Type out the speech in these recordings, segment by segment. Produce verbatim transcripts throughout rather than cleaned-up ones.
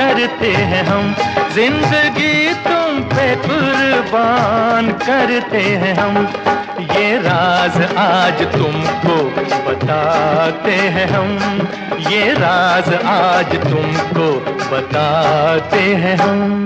करते हैं हम, जिंदगी तुम पे कुर्बान करते हैं हम। ये राज आज तुमको बताते हैं हम, ये राज आज तुमको बताते हैं हम।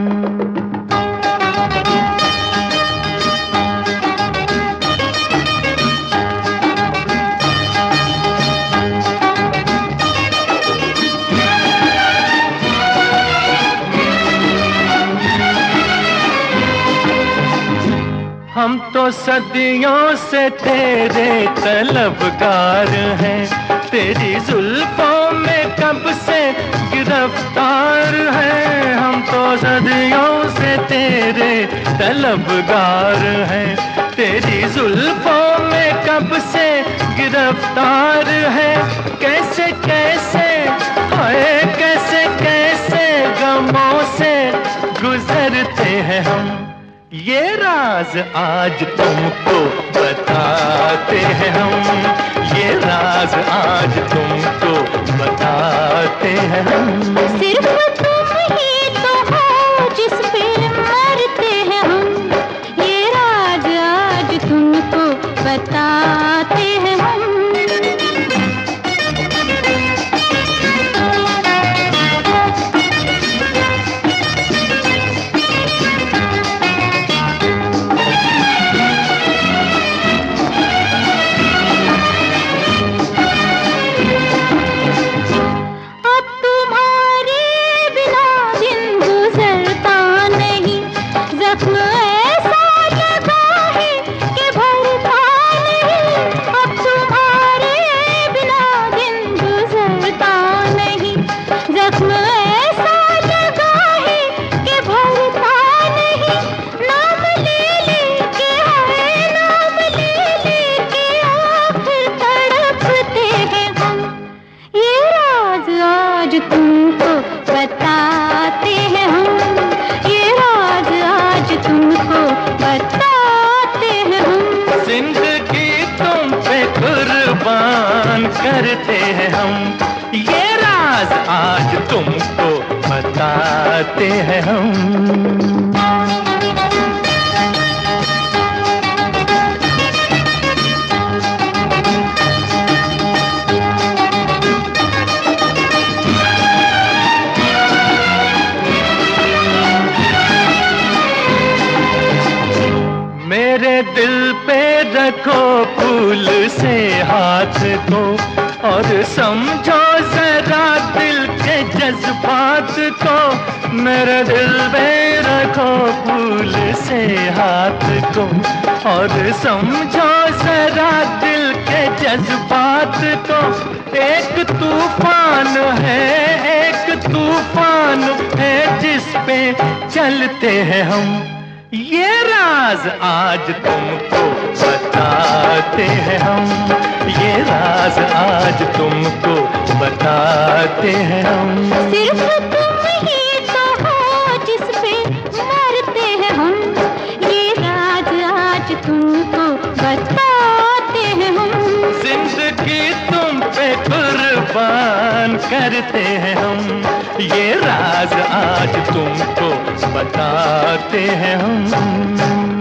हम तो सदियों से तेरे तलबगार हैं, तेरी जुल्फों में कब से गिरफ्तार हैं। हम तो सदियों से तेरे तलबगार हैं, तेरी जुल्फों में कब से गिरफ्तार हैं। कैसे कैसे हाय कैसे कैसे गमों से गुजरते हैं हम, ये राज आज तुमको बताते हैं हम, ये राज आज तुमको बताते हैं हम। सिर्फ तुम ही तो हो जिस पे मरते हैं हम, ये राज आज तुमको बताते हैं हम। तुमको बताते हैं हम, ये राज आज तुमको बताते हैं हम। जिंदगी तुम पे कुर्बान करते हैं हम, ये राज आज तुमको बताते हैं हम। मेरे दिल पे रखो फूल से हाथ को, और समझो जरा दिल के जज्बात को। मेरे दिल पे रखो फूल से हाथ को, और समझो जरा दिल के जज्बात को। एक तूफान है एक तूफान है जिस पे चलते हैं हम, ये राज आज तुमको बताते हैं हम, ये राज आज तुमको बताते हैं हम। सिर्फ तुम ही तो हो जिस पे मरते हैं हम, ये राज आज तुमको बताते हैं हम। जिंदगी तुम पे कुर्बान करते हैं हम, ये राज आज तुमको बताते हैं हम।